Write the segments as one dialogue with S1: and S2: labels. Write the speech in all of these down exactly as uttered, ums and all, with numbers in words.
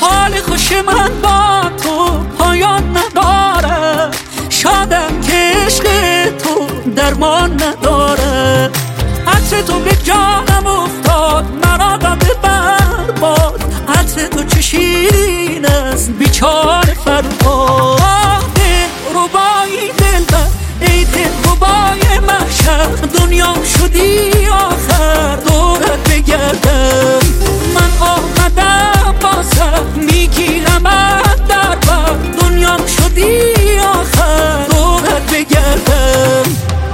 S1: حال خوش من با تو پایان نداره، شادم که عشق تو درمان نداره. عطر تو به جانم افتاد، مرا داده برباد. عطر تو چه شیرین است بیچاره فرهاد. ربایی دلبر ای دل ربای محشر، دنیام شدی آخر دورت بگردم. من آمدم بازم میگیرمت در بر، دنیام شدی آخر دورت بگردم.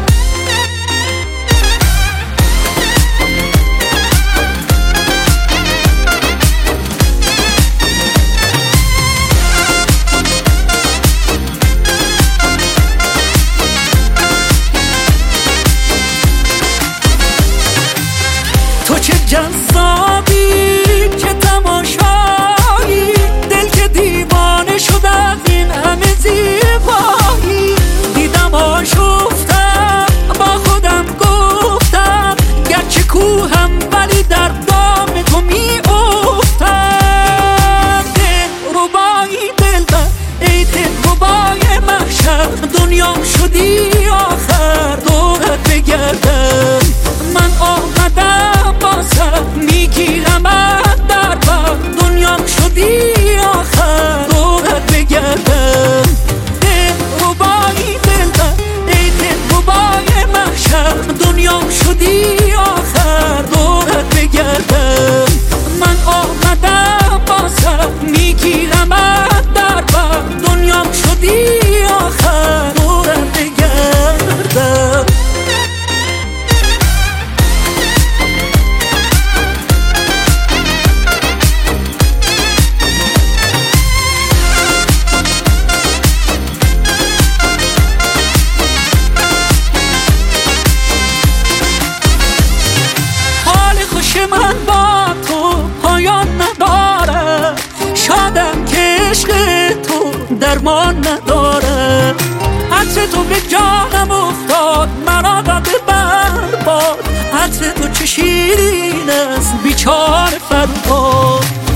S1: تو چه جذابی، چه تماشایی، دل که دیوانه شد از این همه زیبایی. دیدم آشفتم با خودم گفتم، گرچه کوهم ولی در دام تو می افتم. دل ربایی دلبر ای دل ربای محشر، دنیام شدی آخر دورت بگردم. من آمدم بازم میگیرمت در بر، دنیام شدی آخر دورت بگردم. دل ربایی دلبر ای دل ربای محشر، دنیام شدی آخر دورت بگردم. من آمدم بازم میگیرمت در بر، دنیام شدی آخر دورت بگردم. من با تو پایان نداره، شادم که عشق تو درمان نداره. عطر تو به جانم افتاد، مرا داده برباد. عطر تو چه شیرین است بیچاره فرهاد.